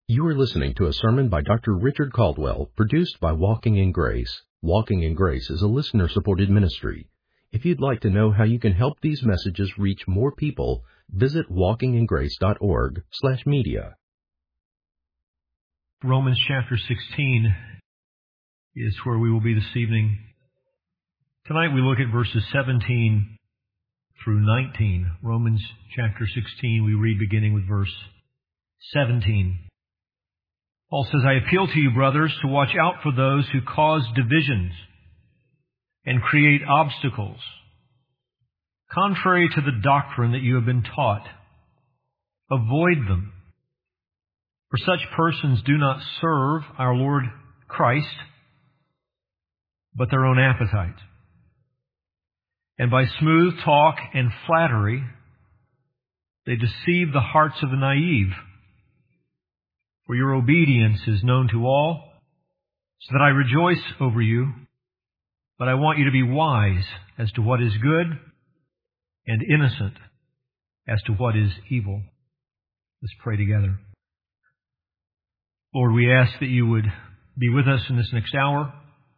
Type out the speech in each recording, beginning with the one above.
You are listening to a sermon by Dr. Richard Caldwell, produced by Walking in Grace. Walking in Grace is a listener-supported ministry. If you'd like to know how you can help these messages reach more people, visit walkingingrace.org/media. Romans chapter 16 is where we will be this evening. Tonight we look at verses 17 through 19. Romans chapter 16, we read beginning with verse 17. Paul says, I appeal to you, brothers, to watch out for those who cause divisions and create obstacles, contrary to the doctrine that you have been taught. Avoid them. For such persons do not serve our Lord Christ, but their own appetite. And by smooth talk and flattery, they deceive the hearts of the naive. For your obedience is known to all, so that I rejoice over you. But I want you to be wise as to what is good and innocent as to what is evil. Let's pray together. Lord, we ask that you would be with us in this next hour.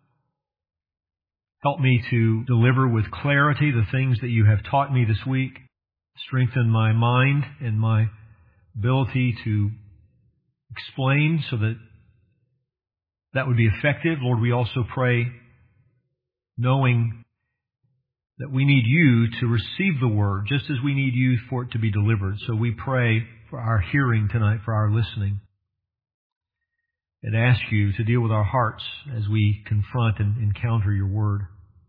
Help me to deliver with clarity the things that you have taught me this week. Strengthen my mind and my ability to explain so that would be effective. Lord, we also pray knowing that we need you to receive the word just as we need you for it to be delivered. So we pray for our hearing tonight, for our listening, and ask you to deal with our hearts as we confront and encounter your word.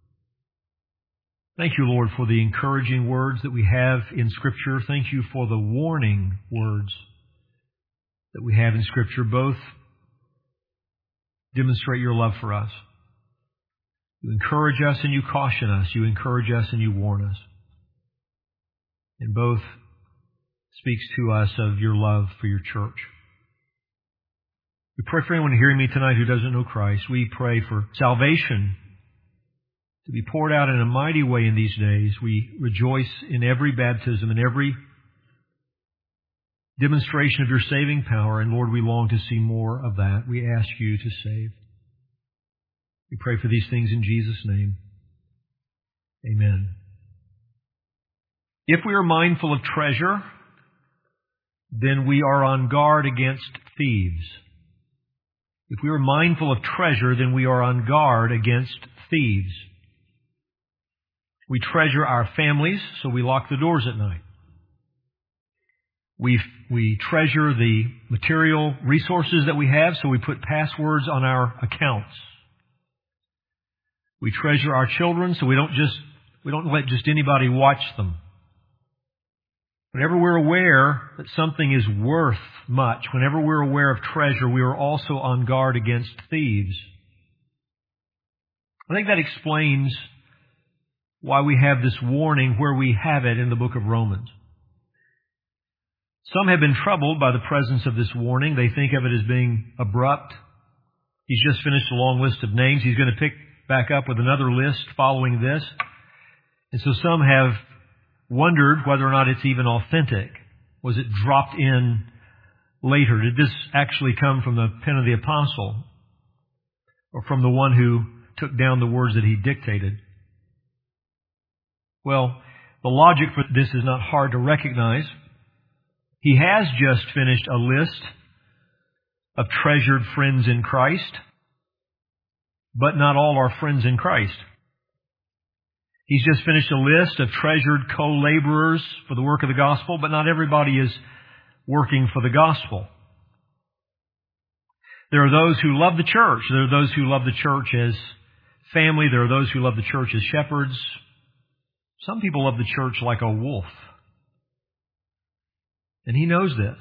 Thank you, Lord, for the encouraging words that we have in Scripture. Thank you for the warning words that we have in Scripture. Both demonstrate your love for us. You encourage us and you caution us. You encourage us and you warn us. And both speaks to us of your love for your church. We pray for anyone hearing me tonight who doesn't know Christ. We pray for salvation to be poured out in a mighty way in these days. We rejoice in every baptism and every demonstration of your saving power. And Lord, we long to see more of that. We ask you to save. We pray for these things in Jesus' name. Amen. If we are mindful of treasure, then we are on guard against thieves. If we are mindful of treasure, then we are on guard against thieves. We treasure our families, so we lock the doors at night. We treasure the material resources that we have, so we put passwords on our accounts. We treasure our children, so we don't let just anybody watch them. Whenever we're aware that something is worth much, whenever we're aware of treasure, we are also on guard against thieves. I think that explains why we have this warning where we have it in the book of Romans. Some have been troubled by the presence of this warning. They think of it as being abrupt. He's just finished a long list of names. He's going to pick back up with another list following this. And so some have wondered whether or not it's even authentic. Was it dropped in later? Did this actually come from the pen of the apostle? Or from the one who took down the words that he dictated? Well, the logic for this is not hard to recognize. He has just finished a list of treasured friends in Christ, but not all are friends in Christ. He's just finished a list of treasured co-laborers for the work of the gospel, but not everybody is working for the gospel. There are those who love the church. There are those who love the church as family. There are those who love the church as shepherds. Some people love the church like a wolf. And he knows this.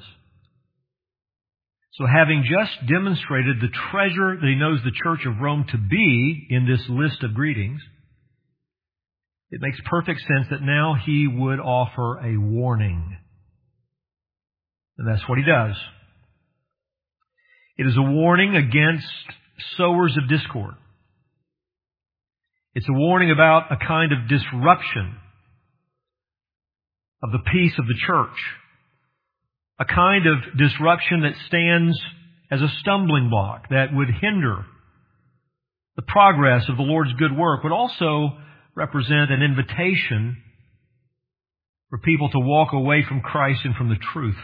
So having just demonstrated the treasure that he knows the Church of Rome to be in this list of greetings, it makes perfect sense that now he would offer a warning. And that's what he does. It is a warning against sowers of discord. It's a warning about a kind of disruption of the peace of the church. a kind of disruption that stands as a stumbling block that would hinder the progress of the Lord's good work, would also represent an invitation for people to walk away from Christ and from the truth.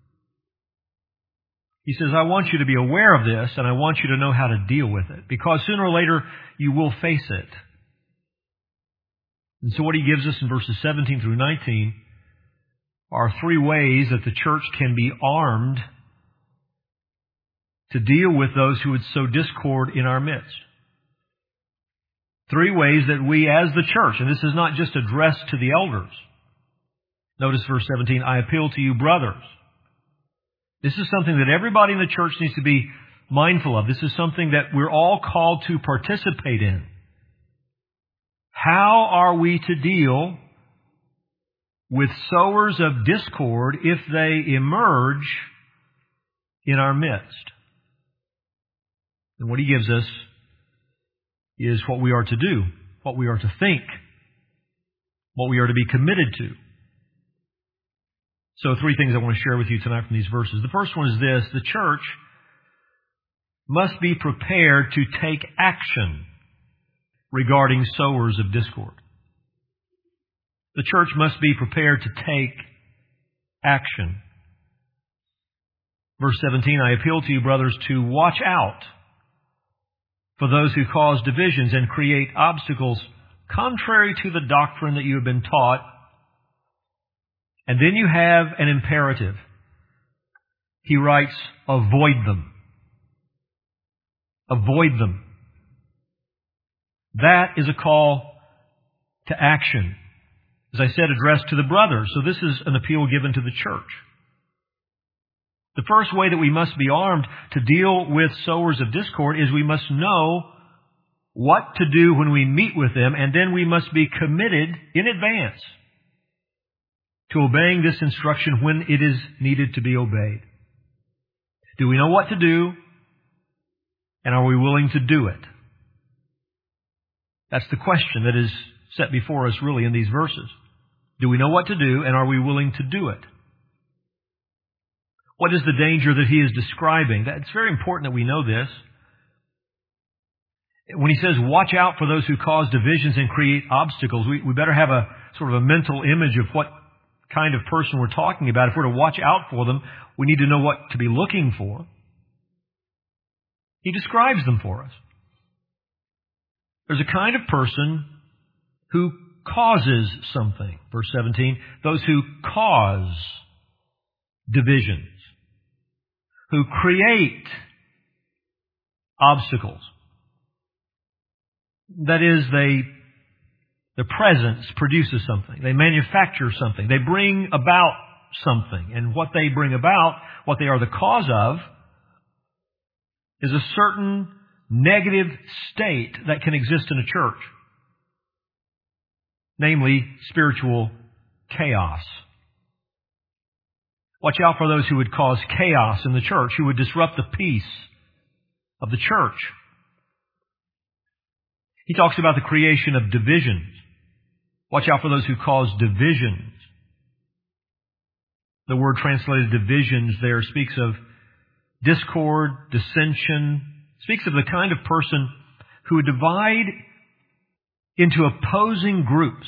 He says, I want you to be aware of this, and I want you to know how to deal with it, because sooner or later you will face it. And so what he gives us in verses 17 through 19 are three ways that the church can be armed to deal with those who would sow discord in our midst. Three ways that we as the church, and this is not just addressed to the elders. Notice verse 17, I appeal to you, brothers. This is something that everybody in the church needs to be mindful of. This is something that we're all called to participate in. How are we to deal with sowers of discord if they emerge in our midst? And what he gives us is what we are to do, what we are to think, what we are to be committed to. So three things I want to share with you tonight from these verses. The first one is this: the church must be prepared to take action regarding sowers of discord. The church must be prepared to take action. Verse 17, I appeal to you, brothers, to watch out for those who cause divisions and create obstacles contrary to the doctrine that you have been taught. And then you have an imperative. He writes, avoid them. Avoid them. That is a call to action. As I said, addressed to the brothers. So this is an appeal given to the church. The first way that we must be armed to deal with sowers of discord is we must know what to do when we meet with them, and then we must be committed in advance to obeying this instruction when it is needed to be obeyed. Do we know what to do? And are we willing to do it? That's the question that is set before us really in these verses. Do we know what to do, and are we willing to do it? What is the danger that he is describing? It's very important that we know this. When he says, watch out for those who cause divisions and create obstacles, we better have a sort of a mental image of what kind of person we're talking about. If we're to watch out for them, we need to know what to be looking for. He describes them for us. There's a kind of person who causes something. Verse 17, those who cause divisions, who create obstacles. That is, their presence produces something. They manufacture something. They bring about something. And what they bring about, what they are the cause of, is a certain negative state that can exist in a church. Namely, spiritual chaos. Watch out for those who would cause chaos in the church, who would disrupt the peace of the church. He talks about the creation of divisions. Watch out for those who cause divisions. The word translated divisions there speaks of discord, dissension, speaks of the kind of person who would divide into opposing groups.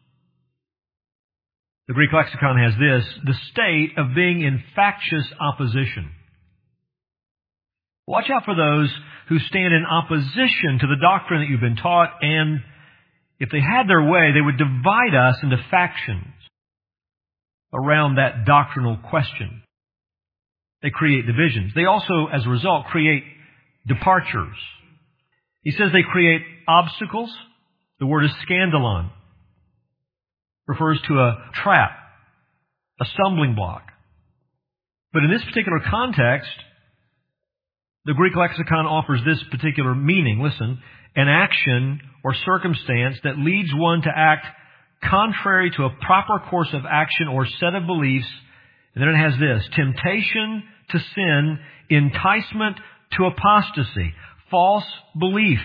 The Greek lexicon has this: the state of being in factious opposition. Watch out for those who stand in opposition to the doctrine that you've been taught, and if they had their way, they would divide us into factions around that doctrinal question. They create divisions. They also, as a result, create departures. He says they create obstacles. The word is scandalon. Refers to a trap, a stumbling block. But in this particular context, the Greek lexicon offers this particular meaning. Listen, an action or circumstance that leads one to act contrary to a proper course of action or set of beliefs. And then it has this: temptation to sin, enticement to apostasy, false belief.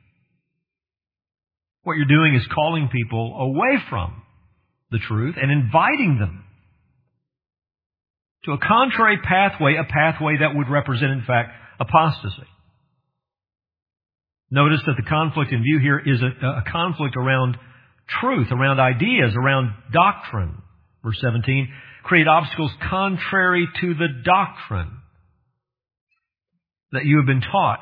What you're doing is calling people away from the truth and inviting them to a contrary pathway, a pathway that would represent, in fact, apostasy. Notice that the conflict in view here is a conflict around truth, around ideas, around doctrine. Verse 17, create obstacles contrary to the doctrine that you have been taught.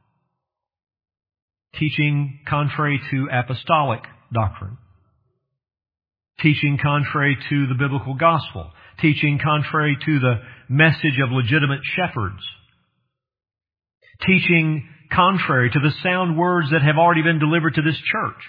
Teaching contrary to apostolic doctrine. Teaching contrary to the biblical gospel. Teaching contrary to the message of legitimate shepherds. Teaching contrary to the sound words that have already been delivered to this church.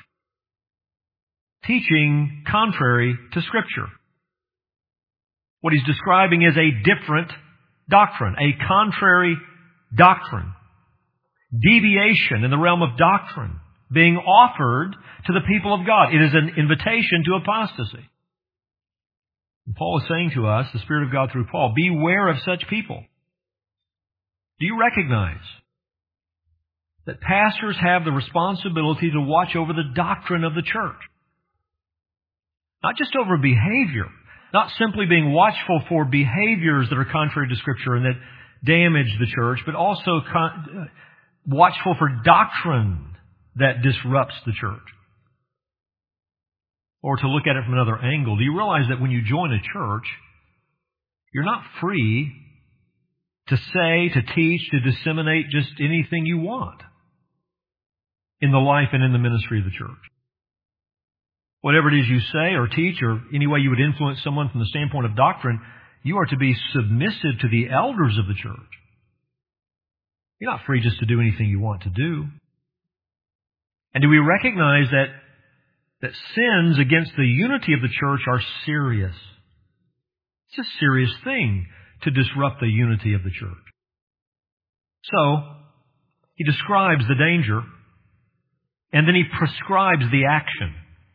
Teaching contrary to Scripture. What he's describing is a different doctrine, a contrary doctrine. Deviation in the realm of doctrine being offered to the people of God. It is an invitation to apostasy. And Paul is saying to us, the Spirit of God through Paul, beware of such people. Do you recognize that pastors have the responsibility to watch over the doctrine of the church? Not just over behavior, not simply being watchful for behaviors that are contrary to Scripture and that damage the church, but also watchful for doctrine that disrupts the church. Or to look at it from another angle, do you realize that when you join a church, you're not free to say, to teach, to disseminate just anything you want in the life and in the ministry of the church? Whatever it is you say or teach or any way you would influence someone from the standpoint of doctrine, you are to be submissive to the elders of the church. You're not free just to do anything you want to do. And do we recognize that sins against the unity of the church are serious? It's a serious thing to disrupt the unity of the church. So, he describes the danger, and then he prescribes the action.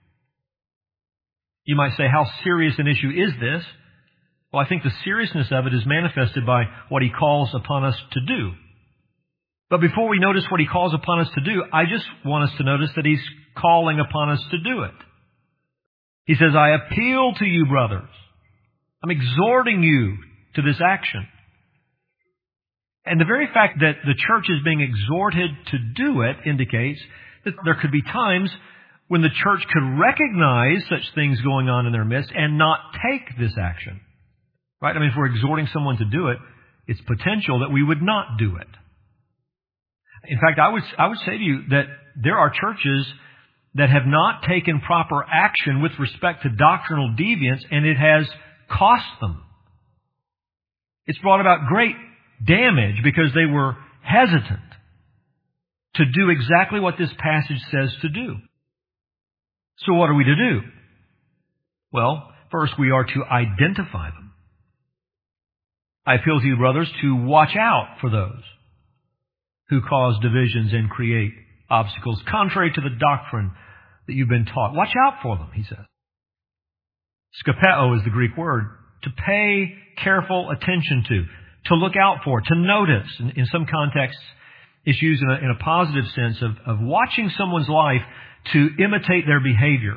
You might say, how serious an issue is this? Well, I think the seriousness of it is manifested by what he calls upon us to do. But before we notice what he calls upon us to do, I just want us to notice that he's calling upon us to do it. He says, I appeal to you, brothers. I'm exhorting you to this action. And the very fact that the church is being exhorted to do it indicates that there could be times when the church could recognize such things going on in their midst and not take this action. Right? I mean, if we're exhorting someone to do it, it's potential that we would not do it. In fact, I would say to you that there are churches that have not taken proper action with respect to doctrinal deviance, and it has cost them. It's brought about great damage because they were hesitant to do exactly what this passage says to do. So what are we to do? Well, first we are to identify them. I appeal to you, brothers, to watch out for those who cause divisions and create obstacles contrary to the doctrine that you've been taught. Watch out for them, he says. Skopeo is the Greek word. To pay careful attention to look out for, to notice. In some contexts, it's used in a positive sense of watching someone's life to imitate their behavior.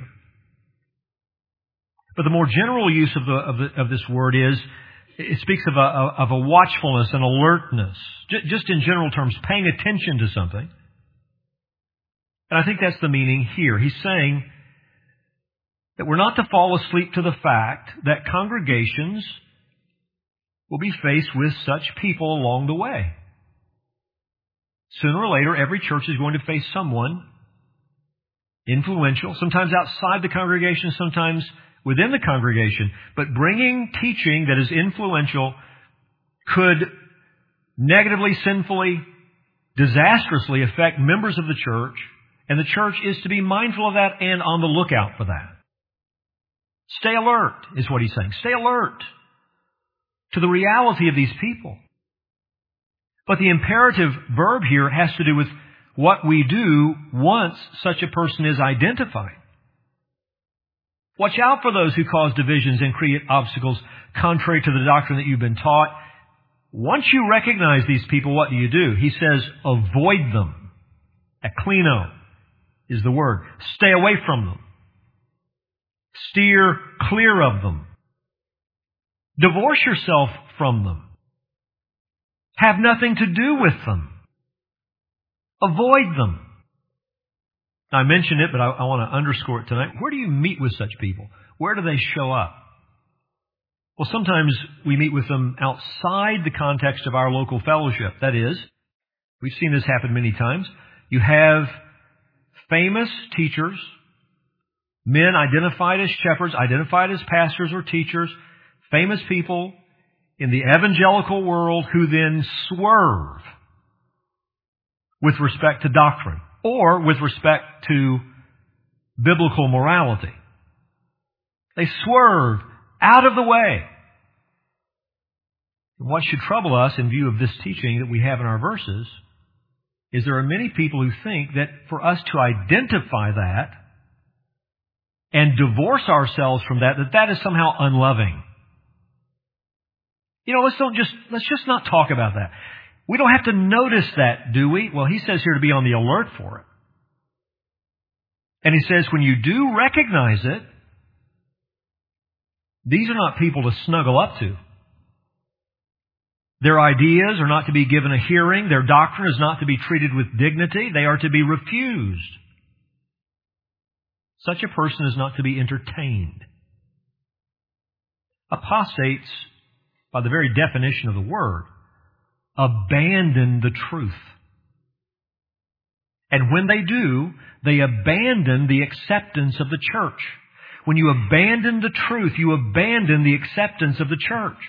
But the more general use of this word is, it speaks of a watchfulness and alertness. Just in general terms, paying attention to something. And I think that's the meaning here. He's saying that we're not to fall asleep to the fact that congregations will be faced with such people along the way. Sooner or later, every church is going to face someone influential, sometimes outside the congregation, sometimes within the congregation. But bringing teaching that is influential could negatively, sinfully, disastrously affect members of the church, and the church is to be mindful of that and on the lookout for that. Stay alert, is what he's saying. Stay alert to the reality of these people. But the imperative verb here has to do with what we do once such a person is identified. Watch out for those who cause divisions and create obstacles contrary to the doctrine that you've been taught. Once you recognize these people, what do? He says, avoid them. Aklino is the word. Stay away from them. Steer clear of them. Divorce yourself from them. Have nothing to do with them. Avoid them. I mentioned it, but I want to underscore it tonight. Where do you meet with such people? Where do they show up? Well, sometimes we meet with them outside the context of our local fellowship. That is, we've seen this happen many times. You have famous teachers, men identified as shepherds, identified as pastors or teachers, famous people in the evangelical world who then swerve with respect to doctrine or with respect to biblical morality. They swerve out of the way. And what should trouble us in view of this teaching that we have in our verses is there are many people who think that for us to identify that and divorce ourselves from that is somehow unloving. Let's just not talk about that. We don't have to notice that, do we? Well, he says here to be on the alert for it. And he says when you do recognize it, these are not people to snuggle up to. Their ideas are not to be given a hearing. Their doctrine is not to be treated with dignity. They are to be refused. Such a person is not to be entertained. Apostates, by the very definition of the word, abandon the truth. And when they do, they abandon the acceptance of the church. When you abandon the truth, you abandon the acceptance of the church.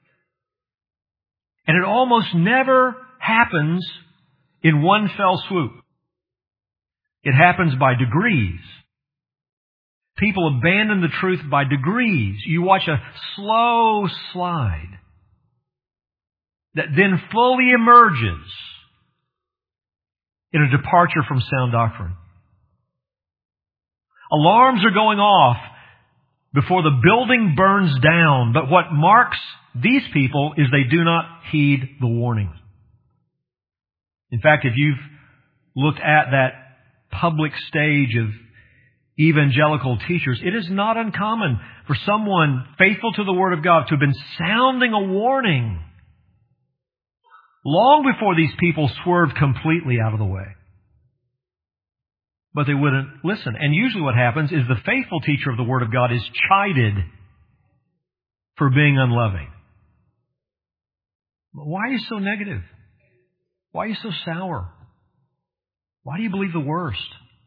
And it almost never happens in one fell swoop. It happens by degrees. People abandon the truth by degrees. You watch a slow slide that then fully emerges in a departure from sound doctrine. Alarms are going off before the building burns down, but what marks these people is they do not heed the warnings. In fact, if you've looked at that public stage of evangelical teachers, it is not uncommon for someone faithful to the Word of God to have been sounding a warning long before these people swerved completely out of the way. But they wouldn't listen. And usually what happens is the faithful teacher of the Word of God is chided for being unloving. Why are you so negative? Why are you so sour? Why do you believe the worst?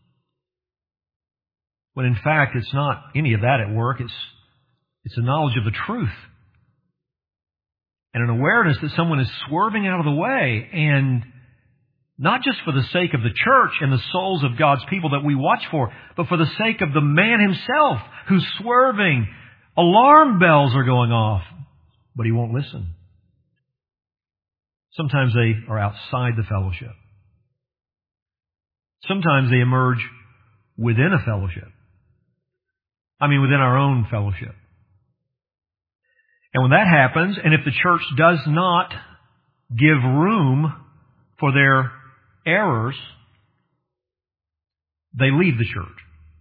When in fact it's not any of that at work. It's a knowledge of the truth. And an awareness that someone is swerving out of the way, and not just for the sake of the church and the souls of God's people that we watch for, but for the sake of the man himself who's swerving. Alarm bells are going off, but he won't listen. Sometimes they are outside the fellowship. Sometimes they emerge within a fellowship. Within our own fellowship. And when that happens, and if the church does not give room for their errors, they leave the church.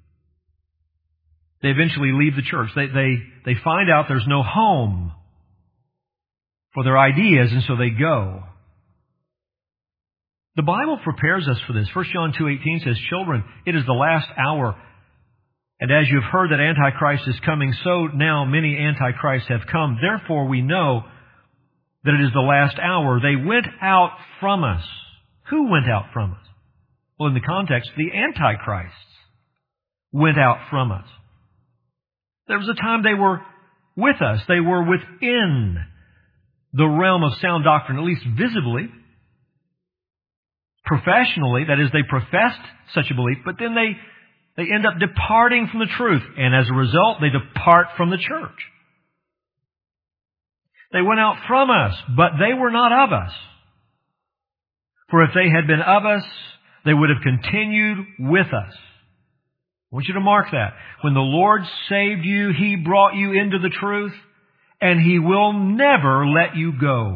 They eventually leave the church. They find out there's no home for their ideas, and so they go. The Bible prepares us for this. 1 John 2:18 says, "Children, it is the last hour. And as you have heard that Antichrist is coming, so now many Antichrists have come. Therefore we know that it is the last hour. They went out from us." Who went out from us? Well, in the context, the Antichrists went out from us. There was a time they were with us. They were within the realm of sound doctrine, at least visibly. Professionally, that is, they professed such a belief, but then they end up departing from the truth. And as a result, they depart from the church. They went out from us, but they were not of us. For if they had been of us, they would have continued with us. I want you to mark that. When the Lord saved you, He brought you into the truth, and He will never let you go.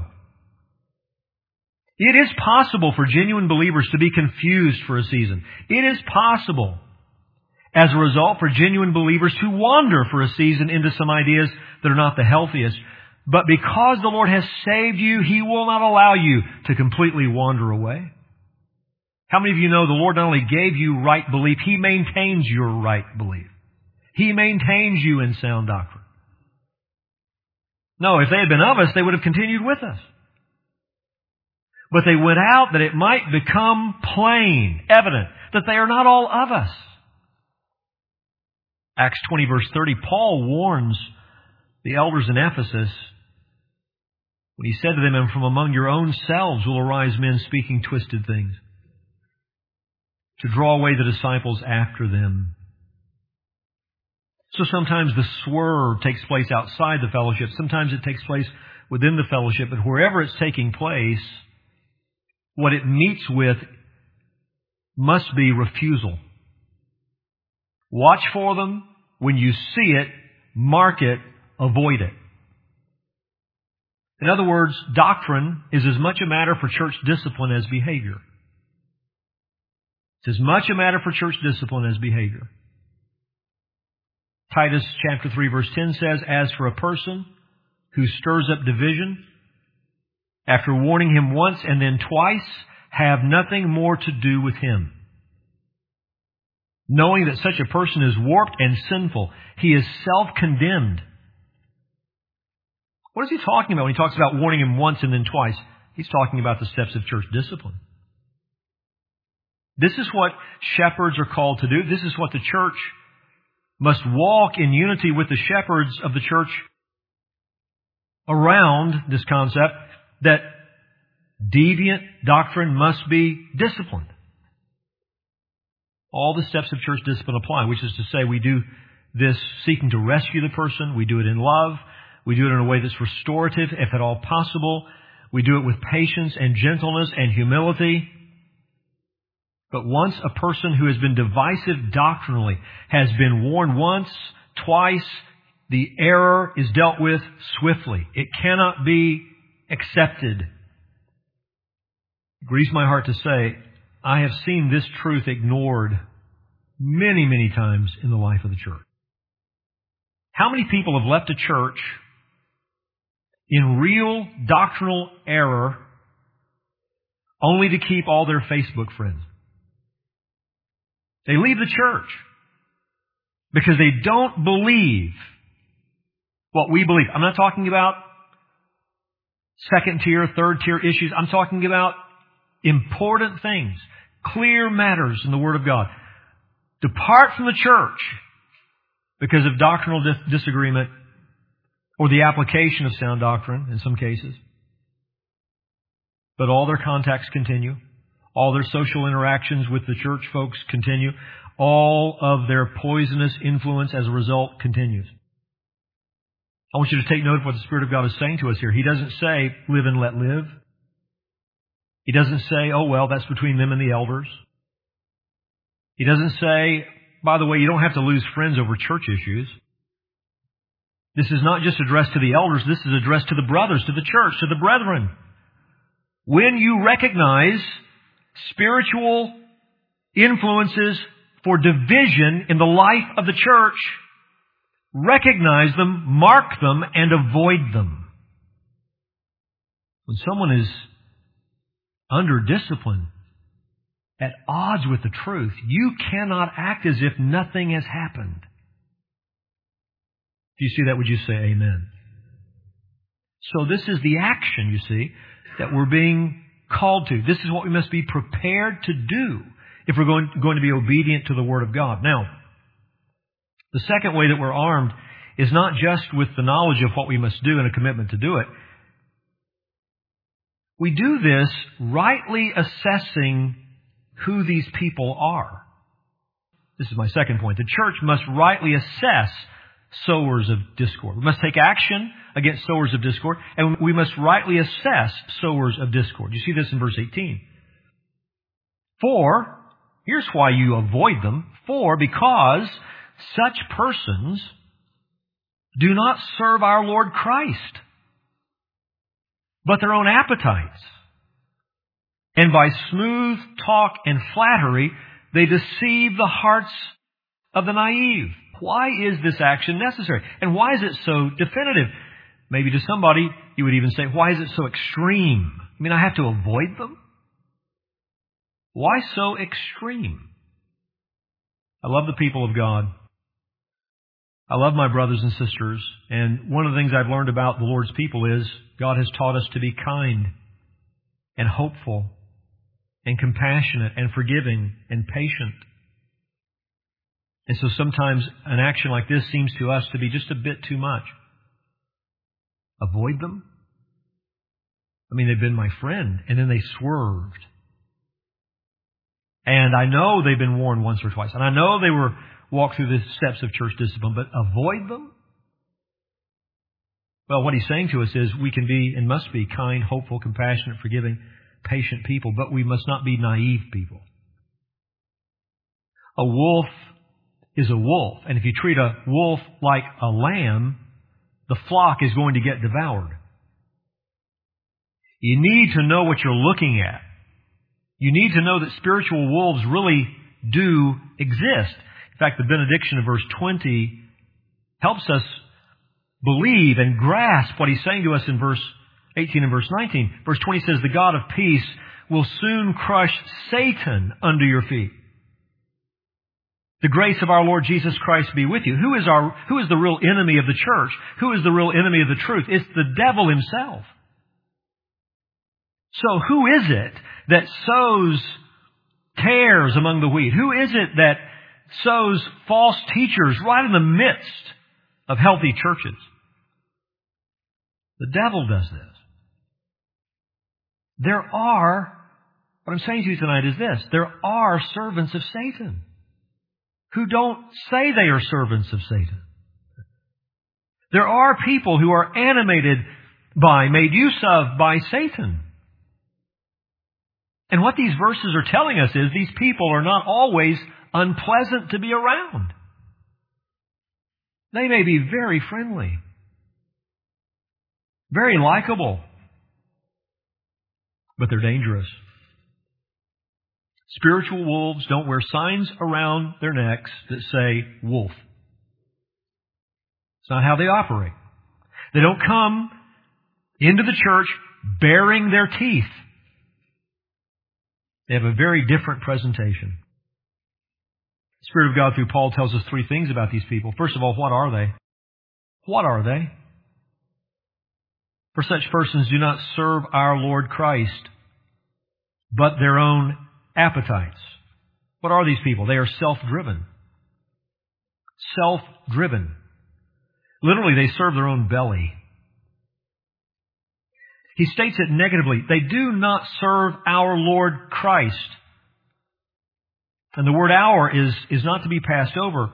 It is possible for genuine believers to be confused for a season. It is possible, as a result, for genuine believers to wander for a season into some ideas that are not the healthiest. But because the Lord has saved you, He will not allow you to completely wander away. How many of you know the Lord not only gave you right belief, He maintains your right belief. He maintains you in sound doctrine. No, if they had been of us, they would have continued with us. But they went out that it might become plain, evident, that they are not all of us. Acts 20 verse 30, Paul warns the elders in Ephesus when he said to them, "And from among your own selves will arise men speaking twisted things, to draw away the disciples after them." So sometimes the swerve takes place outside the fellowship. Sometimes it takes place within the fellowship. But wherever it's taking place, what it meets with must be refusal. Watch for them. When you see it, mark it, avoid it. In other words, doctrine is as much a matter for church discipline as behavior. It's as much a matter for church discipline as behavior. Titus chapter 3 verse 10 says, "As for a person who stirs up division, after warning him once and then twice, have nothing more to do with him. Knowing that such a person is warped and sinful, he is self-condemned." What is he talking about when he talks about warning him once and then twice? He's talking about the steps of church discipline. This is what shepherds are called to do. This is what the church must walk in unity with the shepherds of the church around this concept that deviant doctrine must be disciplined. All the steps of church discipline apply, which is to say we do this seeking to rescue the person. We do it in love. We do it in a way that's restorative, if at all possible. We do it with patience and gentleness and humility. But once a person who has been divisive doctrinally has been warned once, twice, the error is dealt with swiftly. It cannot be accepted. It grieves my heart to say, I have seen this truth ignored many, many times in the life of the church. How many people have left a church in real doctrinal error only to keep all their Facebook friends? They leave the church because they don't believe what we believe. I'm not talking about second tier, third tier issues. I'm talking about important things, clear matters in the Word of God. Depart from the church because of doctrinal disagreement or the application of sound doctrine in some cases. But all their contacts continue. All their social interactions with the church folks continue. All of their poisonous influence as a result continues. I want you to take note of what the Spirit of God is saying to us here. He doesn't say, live and let live. He doesn't say, oh, well, that's between them and the elders. He doesn't say, by the way, you don't have to lose friends over church issues. This is not just addressed to the elders. This is addressed to the brothers, to the church, to the brethren. When you recognize spiritual influences for division in the life of the church, recognize them, mark them, and avoid them. When someone is under discipline, at odds with the truth, you cannot act as if nothing has happened. If you see that, would you say amen? So this is the action, you see, that we're being called to. This is what we must be prepared to do if we're going to be obedient to the Word of God. Now, the second way that we're armed is not just with the knowledge of what we must do and a commitment to do it. We do this rightly assessing who these people are. This is my second point. The church must rightly assess sowers of discord. We must take action against sowers of discord, and we must rightly assess sowers of discord. You see this in verse 18. For, here's why you avoid them. For, because such persons do not serve our Lord Christ, but their own appetites. And by smooth talk and flattery, they deceive the hearts of the naive. Why is this action necessary? And why is it so definitive? maybe to somebody, you would even say, why is it so extreme? I mean, I have to avoid them? Why so extreme? I love the people of God. I love my brothers and sisters. And one of the things I've learned about the Lord's people is God has taught us to be kind and hopeful and compassionate and forgiving and patient. And so sometimes an action like this seems to us to be just a bit too much. Avoid them? I mean, they've been my friend, and then they swerved. And I know they've been warned once or twice, and I know they were walked through the steps of church discipline, but avoid them? Well, what he's saying to us is we can be and must be kind, hopeful, compassionate, forgiving, patient people, but we must not be naive people. A wolf is a wolf, and if you treat a wolf like a lamb, the flock is going to get devoured. You need to know what you're looking at. You need to know that spiritual wolves really do exist. In fact, the benediction of verse 20 helps us believe and grasp what he's saying to us in verse 18 and verse 19. Verse 20 says, the God of peace will soon crush Satan under your feet. The grace of our Lord Jesus Christ be with you. Who is the real enemy of the church? Who is the real enemy of the truth? It's the devil himself. So who is it that sows tares among the wheat? Who is it that sows false teachers right in the midst of healthy churches? The devil does this. What I'm saying to you tonight is this, there are servants of Satan who don't say they are servants of Satan. There are people who are animated by, made use of by Satan. And what these verses are telling us is these people are not always unpleasant to be around. They may be very friendly, very likable, but they're dangerous. Spiritual wolves don't wear signs around their necks that say wolf. It's not how they operate. They don't come into the church baring their teeth. They have a very different presentation. The Spirit of God through Paul tells us three things about these people. First of all, what are they? What are they? For such persons do not serve our Lord Christ, but their own appetites. What are these people? They are self-driven. Self-driven. Literally, they serve their own belly. He states it negatively. They do not serve our Lord Christ. And the word our is not to be passed over.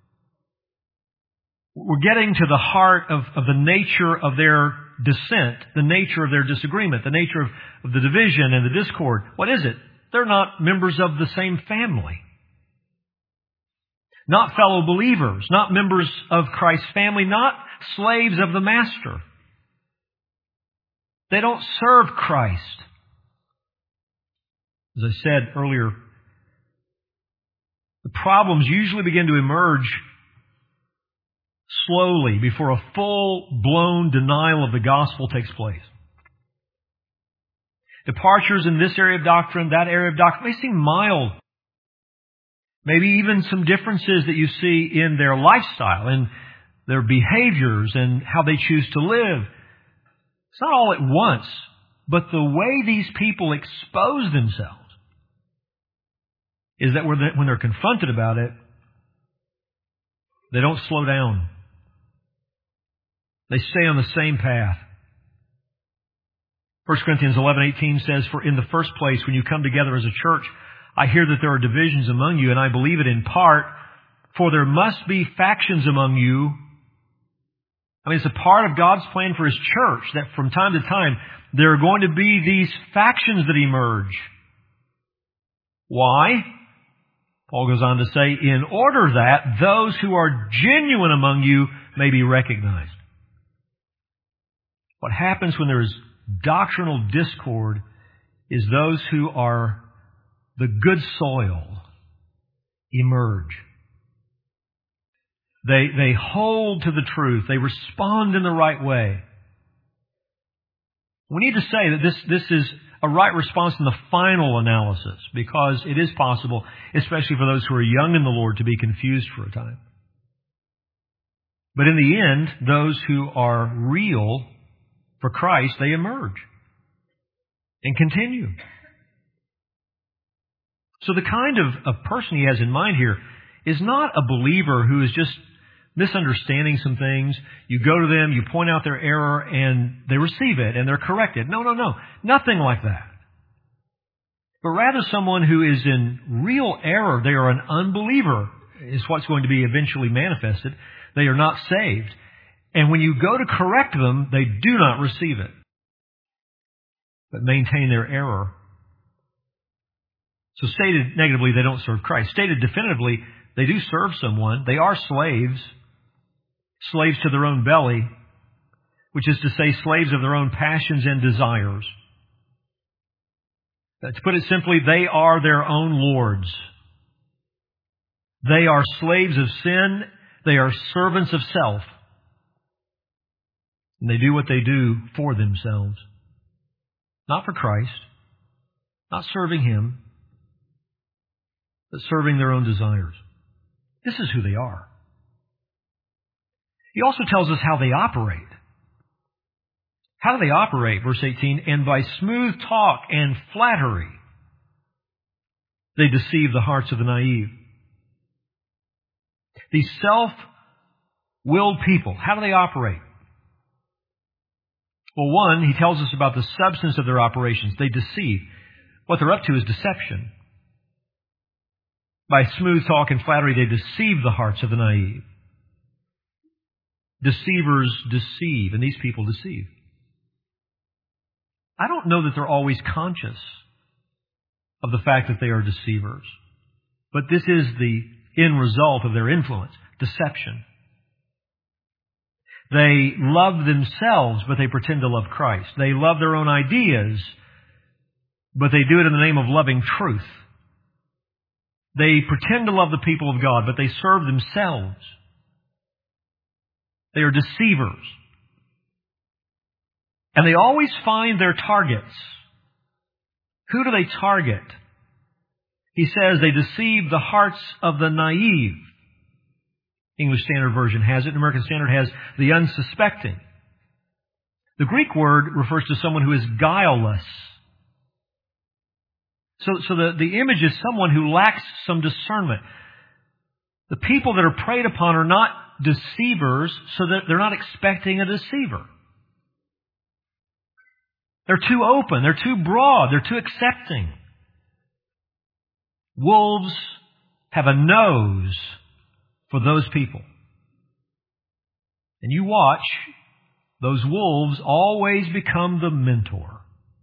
We're getting to the heart of the nature of their dissent, the nature of their disagreement, the nature of the division and the discord. What is it? They're not members of the same family. Not fellow believers, not members of Christ's family, not slaves of the Master. They don't serve Christ. As I said earlier, the problems usually begin to emerge slowly before a full-blown denial of the gospel takes place. Departures in this area of doctrine, that area of doctrine may seem mild. Maybe even some differences that you see in their lifestyle and their behaviors and how they choose to live. It's not all at once, but the way these people expose themselves is that when they're confronted about it, they don't slow down. They stay on the same path. 1 Corinthians 11:18 says, for in the first place, when you come together as a church, I hear that there are divisions among you, and I believe it in part, for there must be factions among you. I mean, it's a part of God's plan for His church that from time to time, there are going to be these factions that emerge. Why? Paul goes on to say, in order that those who are genuine among you may be recognized. What happens when there is doctrinal discord is those who are the good soil emerge. They hold to the truth. They respond in the right way. We need to say that this is a right response in the final analysis, because it is possible, especially for those who are young in the Lord, to be confused for a time. But in the end, those who are real for Christ, they emerge and continue. So the kind of person he has in mind here is not a believer who is just misunderstanding some things. You go to them, you point out their error, and they receive it, and they're corrected. No. Nothing like that. But rather someone who is in real error. They are an unbeliever, is what's going to be eventually manifested. They are not saved. And when you go to correct them, they do not receive it, but maintain their error. So stated negatively, they don't serve Christ. Stated definitively, they do serve someone. They are slaves to their own belly, which is to say slaves of their own passions and desires. To put it simply, they are their own lords. They are slaves of sin. They are servants of self. And they do what they do for themselves. Not for Christ. Not serving Him. But serving their own desires. This is who they are. He also tells us how they operate. How do they operate? Verse 18, and by smooth talk and flattery, they deceive the hearts of the naive. These self-willed people, how do they operate? Well, one, he tells us about the substance of their operations. They deceive. What they're up to is deception. By smooth talk and flattery, they deceive the hearts of the naive. Deceivers deceive, and these people deceive. I don't know that they're always conscious of the fact that they are deceivers, but this is the end result of their influence, deception. They love themselves, but they pretend to love Christ. They love their own ideas, but they do it in the name of loving truth. They pretend to love the people of God, but they serve themselves. They are deceivers. And they always find their targets. Who do they target? He says they deceive the hearts of the naive. English Standard Version has it. American Standard has the unsuspecting. The Greek word refers to someone who is guileless. So the image is someone who lacks some discernment. The people that are preyed upon are not deceivers, so that they're not expecting a deceiver. They're too open. They're too broad. They're too accepting. Wolves have a nose for those people. And you watch, those wolves always become the mentor.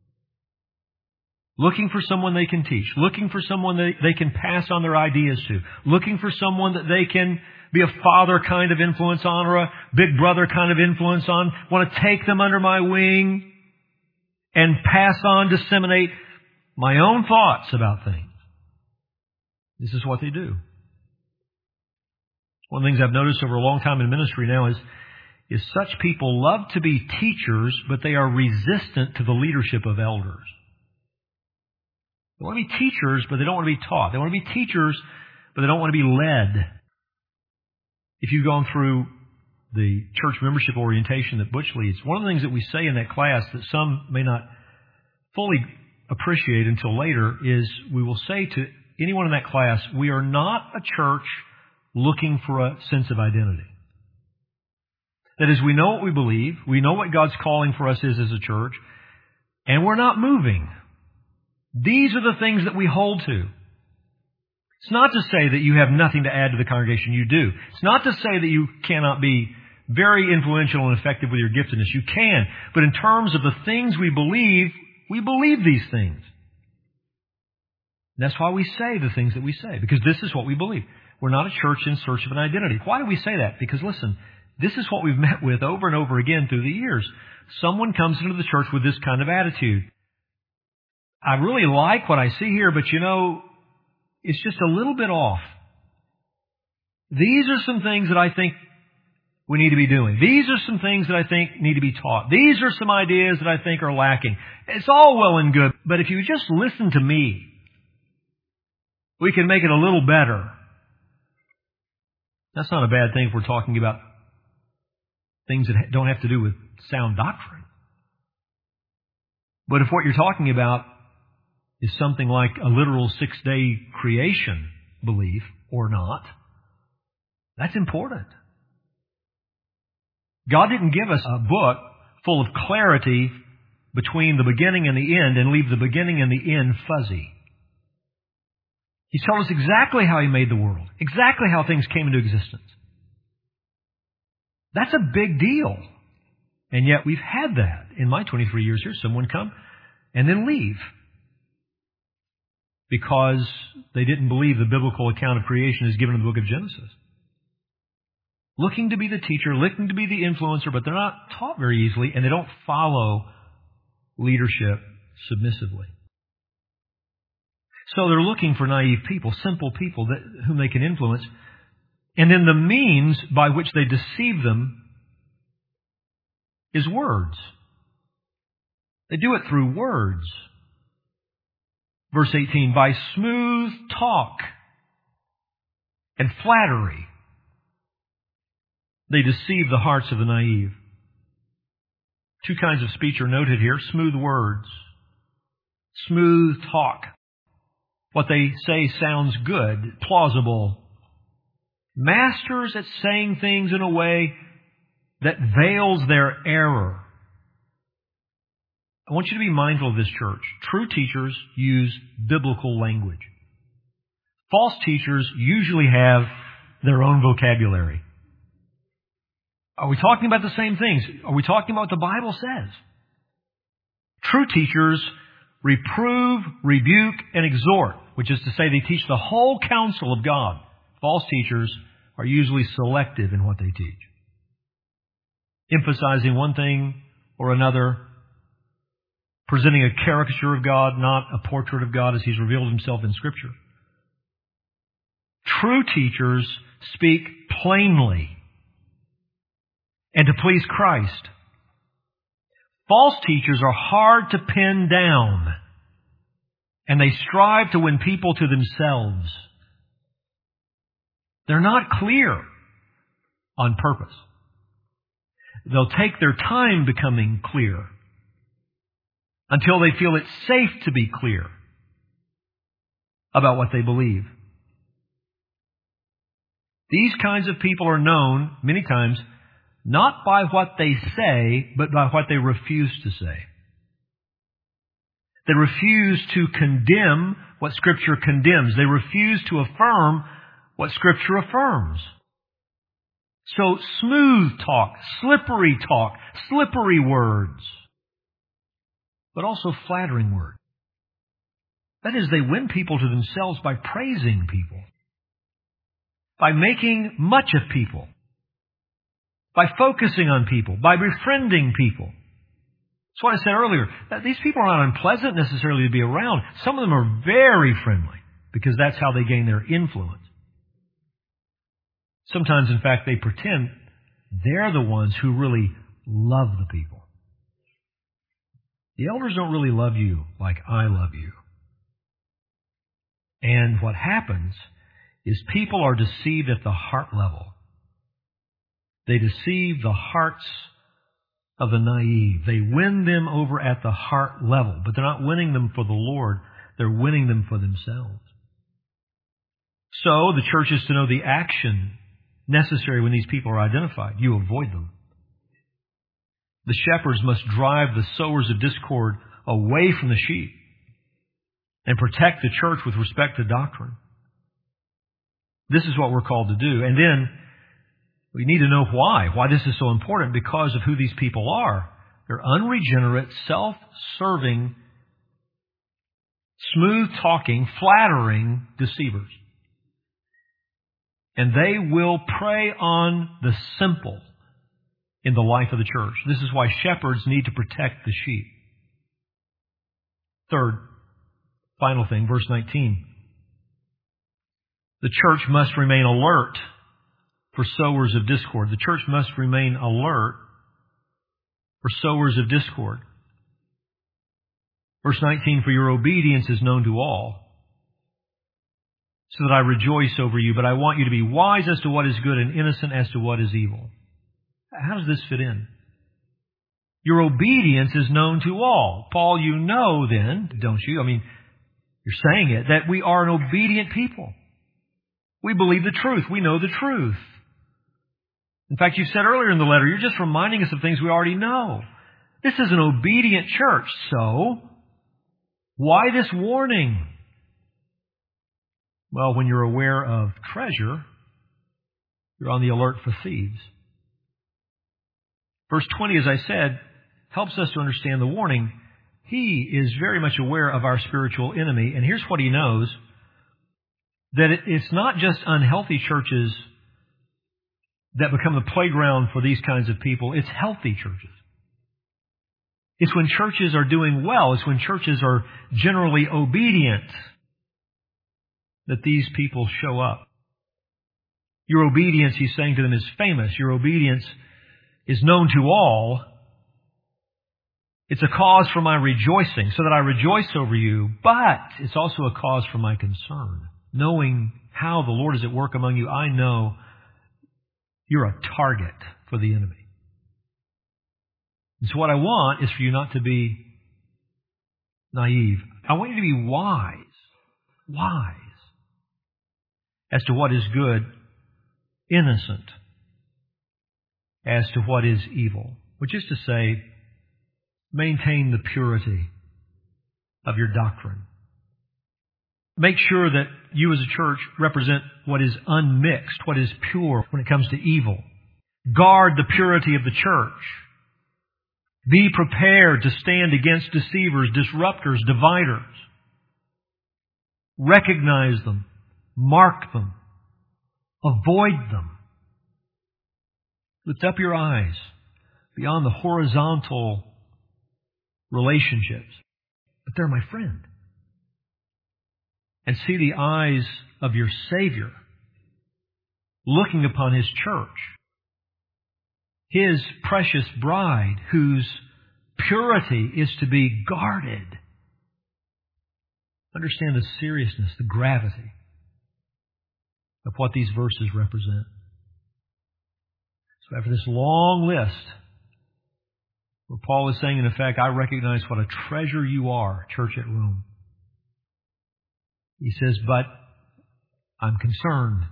Looking for someone they can teach. Looking for someone they can pass on their ideas to. Looking for someone that they can be a father kind of influence on, or a big brother kind of influence on. Want to take them under my wing and pass on, disseminate my own thoughts about things. This is what they do. One of the things I've noticed over a long time in ministry now is such people love to be teachers, but they are resistant to the leadership of elders. They want to be teachers, but they don't want to be taught. They want to be teachers, but they don't want to be led. If you've gone through the church membership orientation that Butch leads, one of the things that we say in that class that some may not fully appreciate until later is we will say to anyone in that class, we are not a church looking for a sense of identity. That is, we know what we believe, we know what God's calling for us is as a church, and we're not moving. These are the things that we hold to. It's not to say that you have nothing to add to the congregation. You do. It's not to say that you cannot be very influential and effective with your giftedness. You can. But in terms of the things we believe these things. And that's why we say the things that we say, because this is what we believe. We're not a church in search of an identity. Why do we say that? Because listen, this is what we've met with over and over again through the years. Someone comes into the church with this kind of attitude. I really like what I see here, but it's just a little bit off. These are some things that I think we need to be doing. These are some things that I think need to be taught. These are some ideas that I think are lacking. It's all well and good, but if you just listen to me, we can make it a little better. That's not a bad thing if we're talking about things that don't have to do with sound doctrine. But if what you're talking about is something like a literal 6-day creation belief or not, that's important. God didn't give us a book full of clarity between the beginning and the end and leave the beginning and the end fuzzy. He told us exactly how He made the world, exactly how things came into existence. That's a big deal. And yet we've had that. In my 23 years here, someone come and then leave because they didn't believe the biblical account of creation is given in the book of Genesis. Looking to be the teacher, looking to be the influencer, but they're not taught very easily, and they don't follow leadership submissively. So they're looking for naive people, simple people whom they can influence. And then the means by which they deceive them is words. They do it through words. Verse 18, by smooth talk and flattery, they deceive the hearts of the naive. Two kinds of speech are noted here. Smooth words. Smooth talk. What they say sounds good, plausible. Masters at saying things in a way that veils their error. I want you to be mindful of this, church. True teachers use biblical language. False teachers usually have their own vocabulary. Are we talking about the same things? Are we talking about what the Bible says? True teachers reprove, rebuke, and exhort, which is to say they teach the whole counsel of God. False teachers are usually selective in what they teach, emphasizing one thing or another, presenting a caricature of God, not a portrait of God as He's revealed Himself in Scripture. True teachers speak plainly and to please Christ. False teachers are hard to pin down, and they strive to win people to themselves. They're not clear on purpose. They'll take their time becoming clear until they feel it's safe to be clear about what they believe. These kinds of people are known many times not by what they say, but by what they refuse to say. They refuse to condemn what Scripture condemns. They refuse to affirm what Scripture affirms. So smooth talk, slippery words, but also flattering words. That is, they win people to themselves by praising people, by making much of people, by focusing on people, by befriending people. That's what I said earlier. That these people are not unpleasant necessarily to be around. Some of them are very friendly because that's how they gain their influence. Sometimes, in fact, they pretend they're the ones who really love the people. The elders don't really love you like I love you. And what happens is people are deceived at the heart level. They deceive the hearts of the naive. They win them over at the heart level, but they're not winning them for the Lord. They're winning them for themselves. So the church is to know the action necessary when these people are identified. You avoid them. The shepherds must drive the sowers of discord away from the sheep and protect the church with respect to doctrine. This is what we're called to do. And then we need to know why this is so important, because of who these people are. They're unregenerate, self-serving, smooth-talking, flattering deceivers. And they will prey on the simple in the life of the church. This is why shepherds need to protect the sheep. Third, final thing, verse 19. The church must remain alert for sowers of discord. The church must remain alert for sowers of discord. Verse 19, for your obedience is known to all, so that I rejoice over you, but I want you to be wise as to what is good and innocent as to what is evil. How does this fit in? Your obedience is known to all. Paul, you know then, don't you? I mean, you're saying it, that we are an obedient people. We believe the truth. We know the truth. In fact, you said earlier in the letter, you're just reminding us of things we already know. This is an obedient church, so why this warning? Well, when you're aware of treasure, you're on the alert for thieves. Verse 20, as I said, helps us to understand the warning. He is very much aware of our spiritual enemy, and here's what he knows, that it's not just unhealthy churches that become the playground for these kinds of people. It's healthy churches. It's when churches are doing well. It's when churches are generally obedient that these people show up. Your obedience, he's saying to them, is famous. Your obedience is known to all. It's a cause for my rejoicing, so that I rejoice over you, but it's also a cause for my concern. Knowing how the Lord is at work among you, I know you're a target for the enemy. And so what I want is for you not to be naive. I want you to be wise as to what is good, innocent as to what is evil. Which is to say, maintain the purity of your doctrine. Make sure that you as a church represent what is unmixed, what is pure when it comes to evil. Guard the purity of the church. Be prepared to stand against deceivers, disruptors, dividers. Recognize them. Mark them. Avoid them. Lift up your eyes beyond the horizontal relationships. But they're my friend. And see the eyes of your Savior looking upon His church, His precious bride, whose purity is to be guarded. Understand the seriousness, the gravity of what these verses represent. So after this long list, where Paul is saying, in effect, I recognize what a treasure you are, church at Rome. He says, but I'm concerned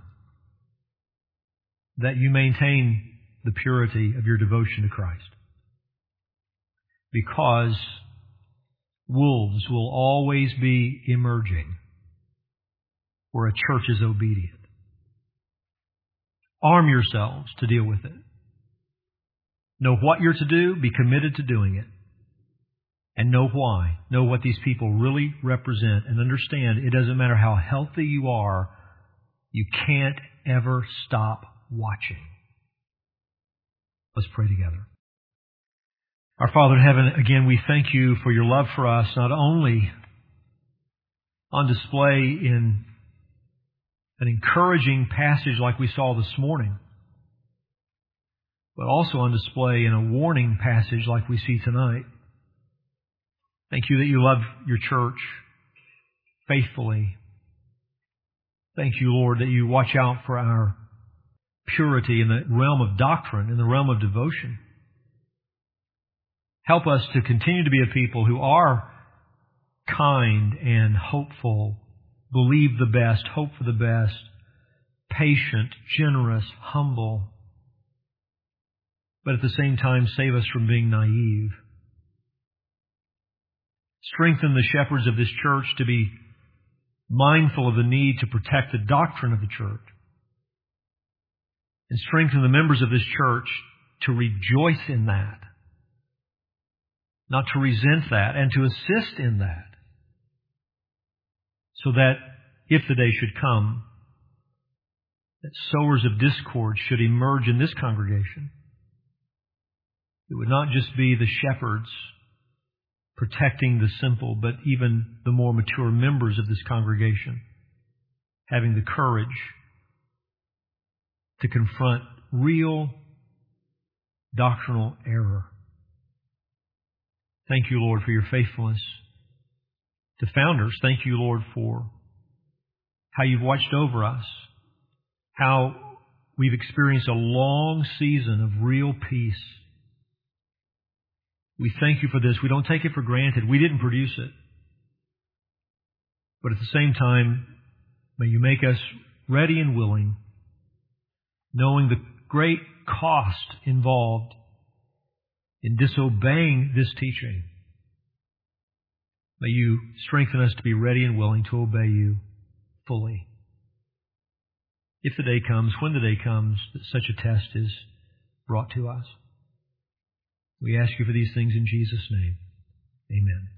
that you maintain the purity of your devotion to Christ. Because wolves will always be emerging where a church is obedient. Arm yourselves to deal with it. Know what you're to do, be committed to doing it. And know why. Know what these people really represent. And understand, it doesn't matter how healthy you are, you can't ever stop watching. Let's pray together. Our Father in heaven, again, we thank you for your love for us, not only on display in an encouraging passage like we saw this morning, but also on display in a warning passage like we see tonight. Thank you that you love your church faithfully. Thank you, Lord, that you watch out for our purity in the realm of doctrine, in the realm of devotion. Help us to continue to be a people who are kind and hopeful, believe the best, hope for the best, patient, generous, humble, but at the same time save us from being naive. Strengthen the shepherds of this church to be mindful of the need to protect the doctrine of the church. And strengthen the members of this church to rejoice in that, not to resent that, and to assist in that, so that if the day should come, that sowers of discord should emerge in this congregation. It would not just be the shepherds protecting the simple, but even the more mature members of this congregation having the courage to confront real doctrinal error. Thank you, Lord, for your faithfulness to founders. Thank you, Lord, for how you've watched over us, how we've experienced a long season of real peace. We thank you for this. We don't take it for granted. We didn't produce it. But at the same time, may you make us ready and willing, knowing the great cost involved in disobeying this teaching. May you strengthen us to be ready and willing to obey you fully. If the day comes, when the day comes, that such a test is brought to us. We ask you for these things in Jesus' name. Amen.